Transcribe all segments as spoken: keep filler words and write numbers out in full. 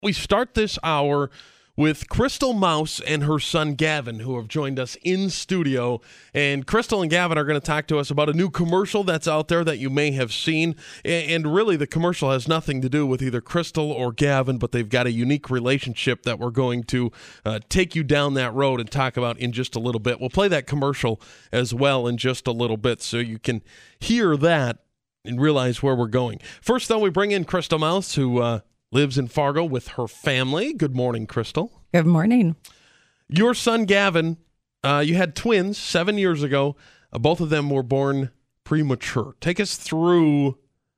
We start this hour with Crystal Mouse and her son Gavin, who have joined us in studio. And Crystal and Gavin are going to talk to us about a new commercial that's out there that you may have seen. And really, the commercial has nothing to do with either Crystal or Gavin, but they've got a unique relationship that we're going to uh, take you down that road and talk about in just a little bit. We'll play that commercial as well in just a little bit so you can hear that and realize where we're going. First, though, we bring in Crystal Mouse, who uh, lives in Fargo with her family. Good morning, Crystal. Good morning. Your son, Gavin, uh, you had twins seven years ago. Uh, both of them were born premature. Take us through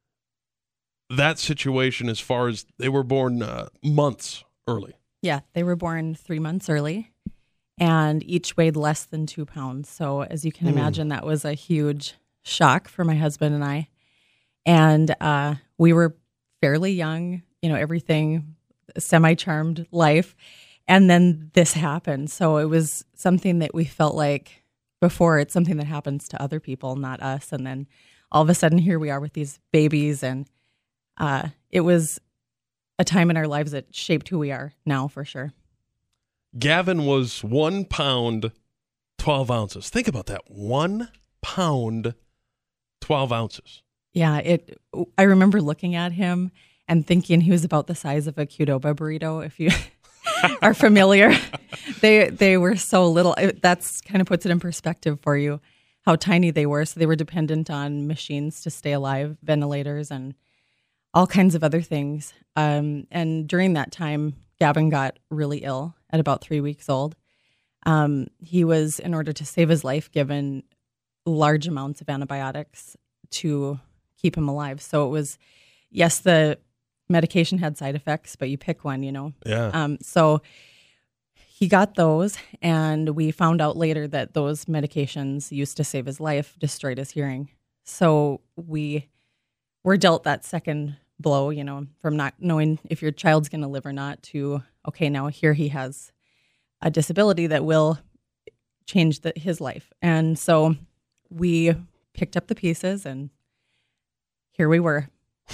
that situation as far as they were born uh, months early. Yeah, they were born three months early, and each weighed less than two pounds. So as you can mm. imagine, that was a huge shock for my husband and I. And uh, we were fairly young, you know, everything, semi-charmed life. And then this happened. So it was something that we felt like before, it's something that happens to other people, not us. And then all of a sudden, here we are with these babies. And uh, it was a time in our lives that shaped who we are now, for sure. Gavin was one pound, twelve ounces. Think about that. One pound, twelve ounces. Yeah, it. I remember looking at him and thinking he was about the size of a Qdoba burrito, if you are familiar. They they were so little. That's kind of puts it in perspective for you, how tiny they were. So they were dependent on machines to stay alive, ventilators, and all kinds of other things. Um, and during that time, Gavin got really ill at about three weeks old. Um, he was, in order to save his life, given large amounts of antibiotics to keep him alive. So it was, yes, the medication had side effects, but you pick one, you know? Yeah. Um, so he got those, and we found out later that those medications used to save his life destroyed his hearing. So we were dealt that second blow, you know, from not knowing if your child's going to live or not to, okay, now here he has a disability that will change the, his life. And so we picked up the pieces, and here we were.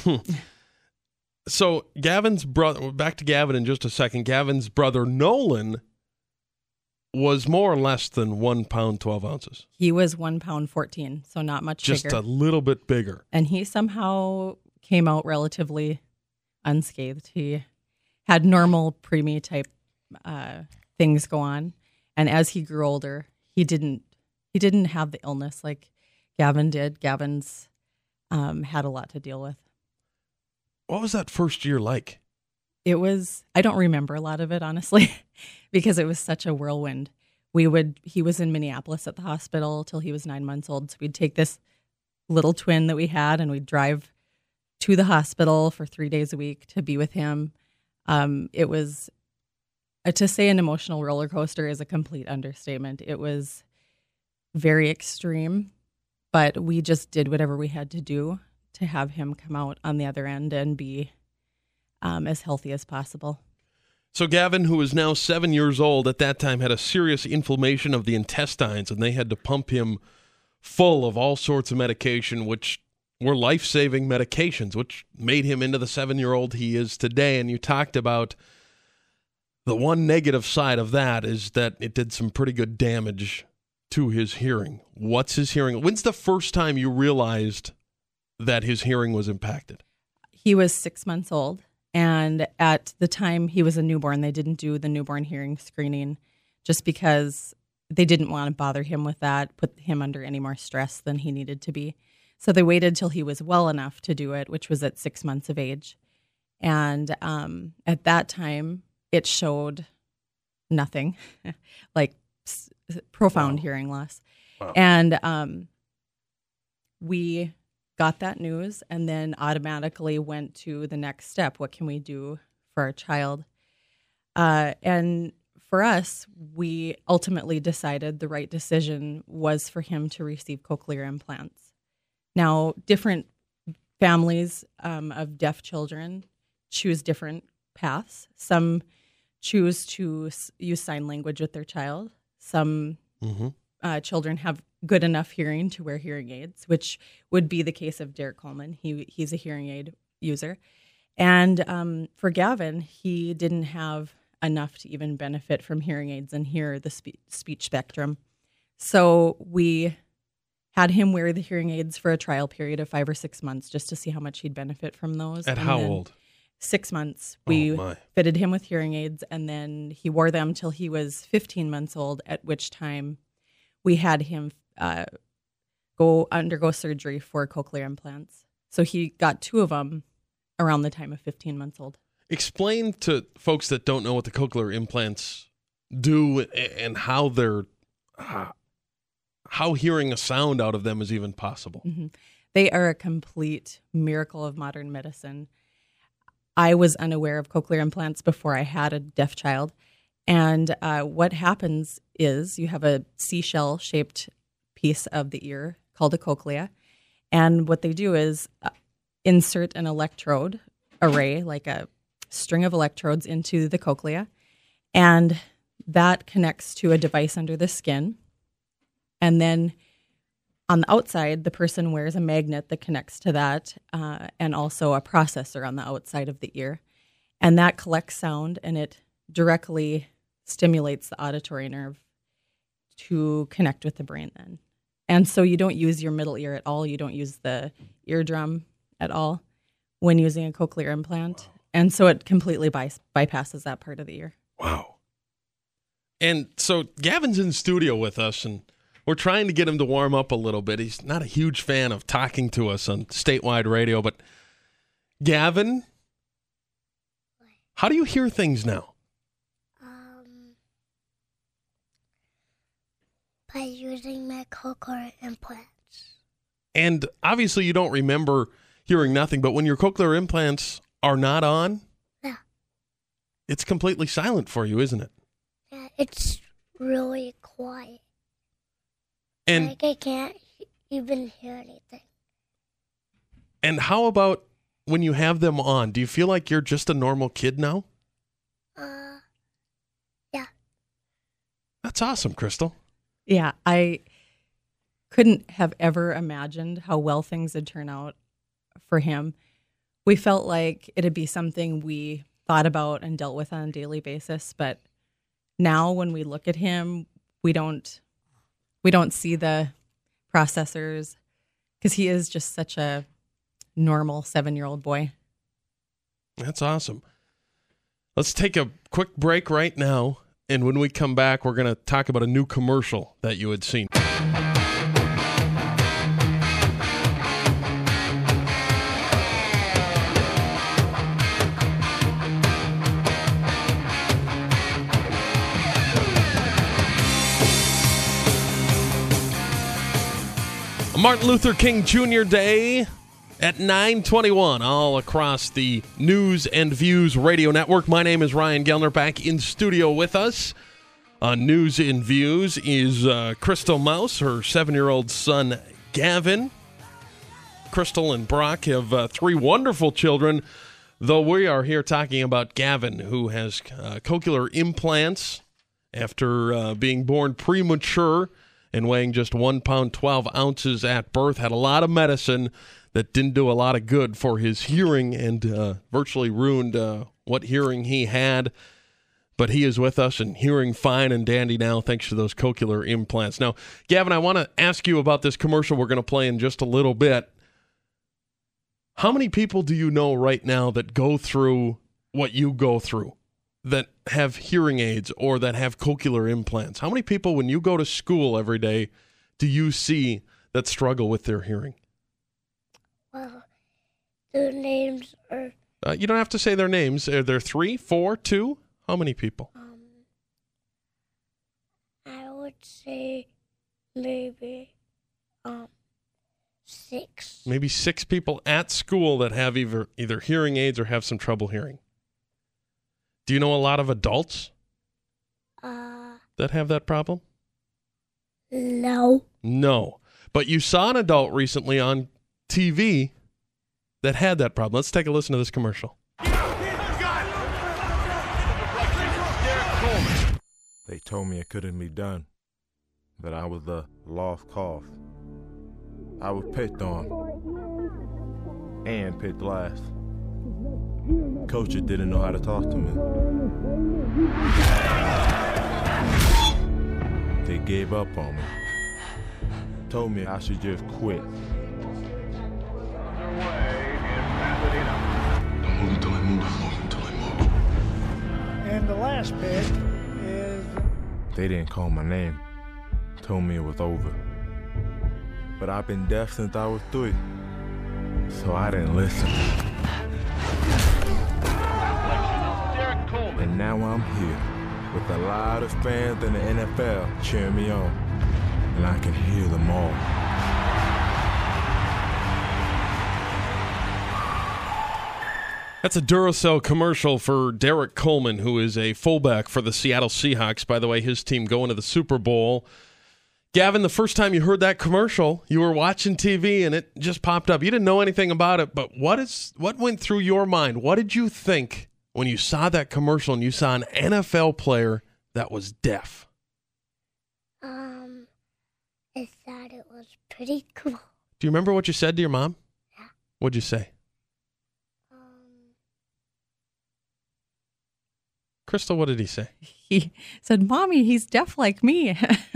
So Gavin's brother, back to Gavin in just a second, Gavin's brother Nolan was more or less than one pound, twelve ounces. He was one pound, fourteen, so not much just bigger. Just a little bit bigger. And he somehow came out relatively unscathed. He had normal preemie type uh, things go on. And as he grew older, he didn't, he didn't have the illness like Gavin did. Gavin's um, had a lot to deal with. What was that first year like? It was, I don't remember a lot of it, honestly, because it was such a whirlwind. We would, he was in Minneapolis at the hospital till he was nine months old. So we'd take this little twin that we had and we'd drive to the hospital for three days a week to be with him. Um, it was, uh, to say an emotional roller coaster is a complete understatement. It was very extreme, but we just did whatever we had to do to have him come out on the other end and be um, as healthy as possible. So Gavin, who is now seven years old, at that time had a serious inflammation of the intestines, and they had to pump him full of all sorts of medication, which were life-saving medications, which made him into the seven-year-old he is today. And you talked about the one negative side of that is that it did some pretty good damage to his hearing. What's his hearing? When's the first time you realized that his hearing was impacted? He was six months old, and at the time he was a newborn, they didn't do the newborn hearing screening just because they didn't want to bother him with that, put him under any more stress than he needed to be. So they waited till he was well enough to do it, which was at six months of age. And um, at that time, it showed nothing, like s- profound wow. hearing loss. Wow. And um, we got that news and then automatically went to the next step. What can we do for our child? Uh, and for us, we ultimately decided the right decision was for him to receive cochlear implants. Now, different families um, of deaf children choose different paths. Some choose to s- use sign language with their child. Some mm-hmm. uh, children have good enough hearing to wear hearing aids, which would be the case of Derek Coleman. He he's a hearing aid user. And um, for Gavin, he didn't have enough to even benefit from hearing aids and hear the spe- speech spectrum. So we had him wear the hearing aids for a trial period of five or six months just to see how much he'd benefit from those. At and how old? Six months. We oh fitted him with hearing aids, and then he wore them till he was fifteen months old, at which time we had him uh, go undergo surgery for cochlear implants. So he got two of them around the time of fifteen months old. Explain to folks that don't know what the cochlear implants do and how they're uh, how hearing a sound out of them is even possible. Mm-hmm. They are a complete miracle of modern medicine. I was unaware of cochlear implants before I had a deaf child. And uh, what happens is you have a seashell-shaped piece of the ear called a cochlea. And what they do is uh, insert an electrode array, like a string of electrodes, into the cochlea. And that connects to a device under the skin. And then on the outside, the person wears a magnet that connects to that uh, and also a processor on the outside of the ear. And that collects sound, and it directly stimulates the auditory nerve to connect with the brain then. And so you don't use your middle ear at all. You don't use the eardrum at all when using a cochlear implant. Wow. And so it completely by- bypasses that part of the ear. Wow. And so Gavin's in studio with us, and we're trying to get him to warm up a little bit. He's not a huge fan of talking to us on statewide radio, but Gavin, how do you hear things now? Um, by using my cochlear implants. And obviously you don't remember hearing nothing, but when your cochlear implants are not on, yeah, it's completely silent for you, isn't it? Yeah, it's really quiet. And like I can't even hear anything. And how about when you have them on? Do you feel like you're just a normal kid now? Uh, yeah. That's awesome, Crystal. Yeah, I couldn't have ever imagined how well things would turn out for him. We felt like it'd be something we thought about and dealt with on a daily basis, but now when we look at him, we don't we don't see the processors because he is just such a normal seven-year-old boy. That's awesome. Let's take a quick break right now, and when we come back, we're going to talk about a new commercial that you had seen. Martin Luther King Junior Day at nine twenty-one, all across the News and Views radio network. My name is Ryan Gellner. Back in studio with us on News and Views is uh, Crystal Mouse, her seven-year-old son, Gavin. Crystal and Brock have uh, three wonderful children, though we are here talking about Gavin, who has uh, cochlear implants after uh, being born premature and weighing just one pound, twelve ounces at birth. Had a lot of medicine that didn't do a lot of good for his hearing and uh, virtually ruined uh, what hearing he had. But he is with us and hearing fine and dandy now thanks to those cochlear implants. Now, Gavin, I want to ask you about this commercial we're going to play in just a little bit. How many people do you know right now that go through what you go through, that have hearing aids or that have cochlear implants? How many people, when you go to school every day, do you see that struggle with their hearing? Well, their names are... Uh, you don't have to say their names. Are there three, four, two? How many people? Um, I would say maybe um six. Maybe six people at school that have either, either hearing aids or have some trouble hearing. Do you know a lot of adults Uh, that have that problem? no. No. But you saw an adult recently on T V that had that problem. Let's take a listen to this commercial. They told me it couldn't be done, that I was the lost cause. I was picked on and picked last. Coach didn't know how to talk to me. They gave up on me. Told me I should just quit. Don't move until I move. Don't move until I move. And the last pick is... They didn't call my name. Told me it was over. But I've been deaf since I was three. So I didn't listen. And now I'm here with the loudest fans in the N F L cheering me on. And I can hear them all. That's a Duracell commercial for Derek Coleman, who is a fullback for the Seattle Seahawks. By the way, his team going to the Super Bowl. Gavin, the first time you heard that commercial, you were watching T V and it just popped up. You didn't know anything about it, but what is what went through your mind? What did you think when you saw that commercial and you saw an N F L player that was deaf? Um, I thought it was pretty cool. Do you remember what you said to your mom? Yeah. What'd you say? Um, Crystal, what did he say? He said, "Mommy, he's deaf like me."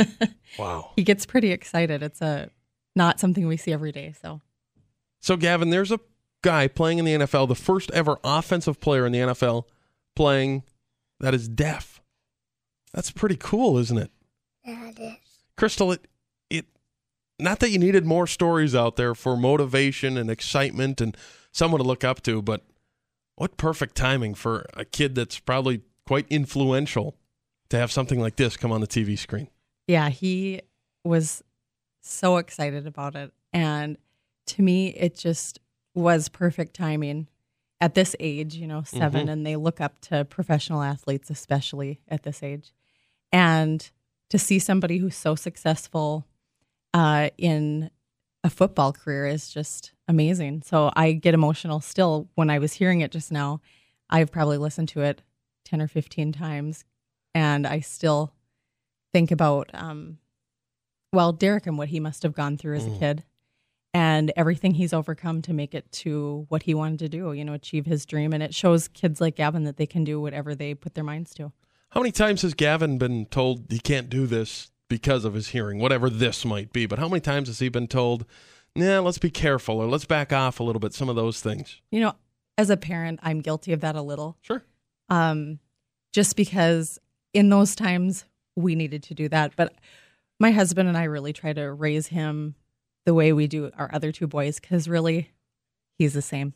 Wow. He gets pretty excited. It's a not something we see every day. So, So, Gavin, there's a guy playing in the N F L, the first ever offensive player in the N F L playing that is deaf. That's pretty cool, isn't it? that is. Crystal, it, it, not that you needed more stories out there for motivation and excitement and someone to look up to, but what perfect timing for a kid that's probably quite influential to have something like this come on the T V screen. yeah, he was so excited about it. And to me, it just was perfect timing at this age, you know, seven, Mhm. and they look up to professional athletes, especially at this age. And to see somebody who's so successful uh, in a football career is just amazing. So I get emotional still when I was hearing it just now. I've probably listened to it ten or fifteen times, and I still think about, um, well, Derek and what he must have gone through as Mm. a kid and everything he's overcome to make it to what he wanted to do, you know, achieve his dream. And it shows kids like Gavin that they can do whatever they put their minds to. How many times has Gavin been told he can't do this because of his hearing, whatever this might be? But how many times has he been told, nah, let's be careful or let's back off a little bit, some of those things? You know, as a parent, I'm guilty of that a little. Sure. Um, just because in those times we needed to do that. But my husband and I really try to raise him the way we do our other two boys, because really he's the same.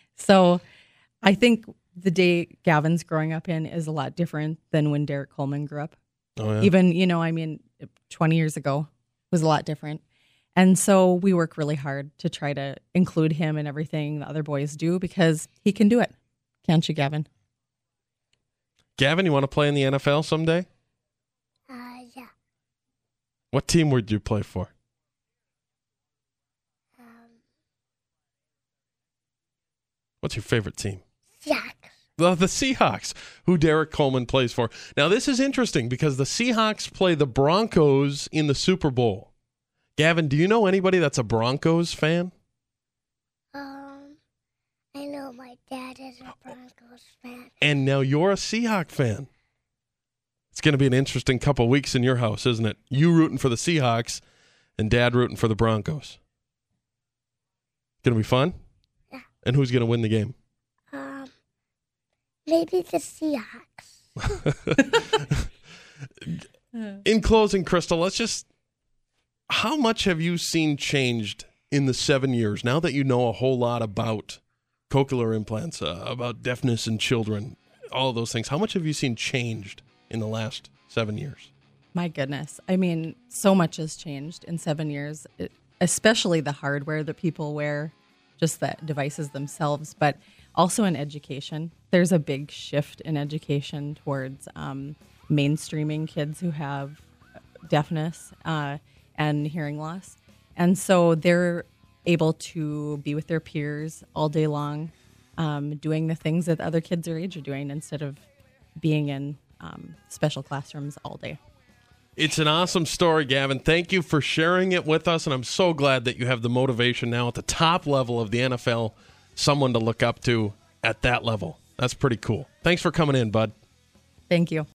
So I think the day Gavin's growing up in is a lot different than when Derek Coleman grew up. Oh, yeah. Even, you know, I mean, twenty years ago was a lot different. And so we work really hard to try to include him in everything the other boys do because he can do it. Can't you, Gavin? Gavin, you want to play in the N F L someday? Uh, yeah. What team would you play for? Um, What's your favorite team? Seahawks. The, the Seahawks, who Derek Coleman plays for. Now, this is interesting because the Seahawks play the Broncos in the Super Bowl. Gavin, do you know anybody that's a Broncos fan? Um, I know my dad is a Broncos fan. And now you're a Seahawk fan. It's going to be an interesting couple weeks in your house, isn't it? You rooting for the Seahawks and Dad rooting for the Broncos. Going to be fun? Yeah. And who's going to win the game? Um, maybe the Seahawks. In closing, Crystal, let's just, how much have you seen changed in the seven years, now that you know a whole lot about cochlear implants, uh, about deafness in children, all of those things? How much have you seen changed in the last seven years? My goodness. I mean, so much has changed in seven years, it, especially the hardware that people wear, just the devices themselves, but also in education. There's a big shift in education towards um, mainstreaming kids who have deafness uh, and hearing loss. And so they're able to be with their peers all day long, um, doing the things that other kids their age are doing instead of being in um, special classrooms all day. It's an awesome story, Gavin. Thank you for sharing it with us, and I'm so glad that you have the motivation now at the top level of the N F L, someone to look up to at that level. That's pretty cool. Thanks for coming in, bud. Thank you.